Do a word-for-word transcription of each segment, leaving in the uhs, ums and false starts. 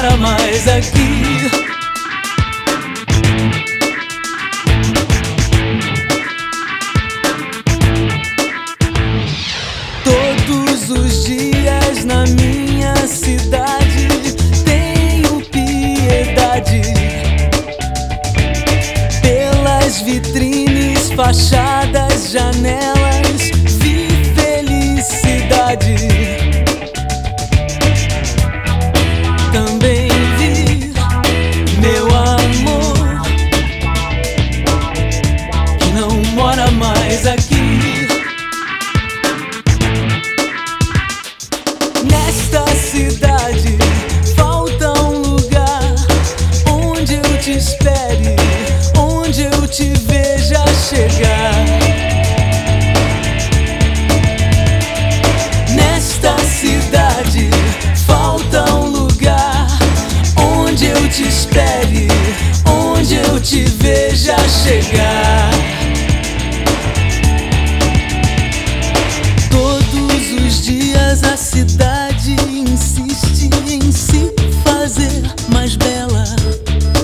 mora mais aqui. Todos os dias na minha cidade tenho piedade pelas vitrines, fachadas, janelas, vi felicidade. Também vi meu amor que não mora mais aqui. Nesta cidade falta um lugar onde eu te espere, onde eu te veja chegar. Nesta cidade falta um lugar onde eu te espere, onde eu te veja chegar. Todos os dias a cidade insiste em se fazer mais bela.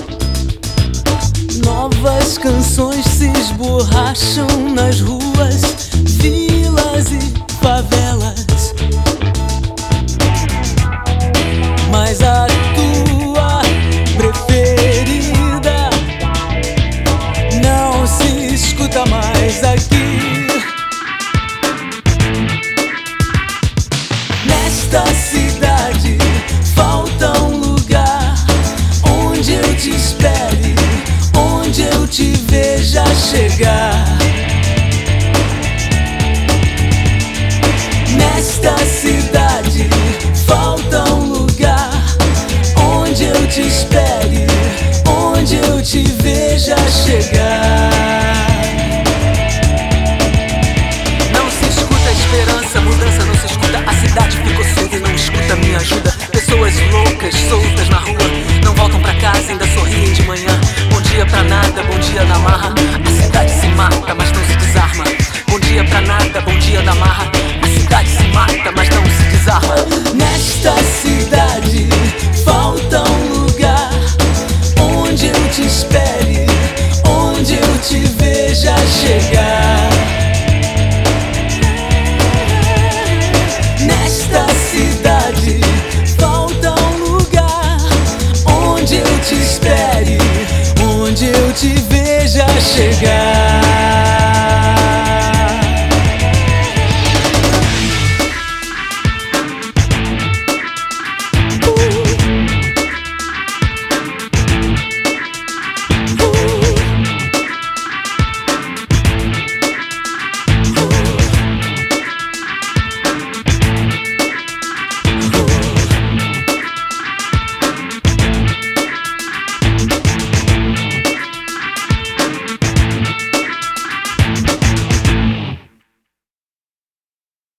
Novas canções se esborracham nas ruas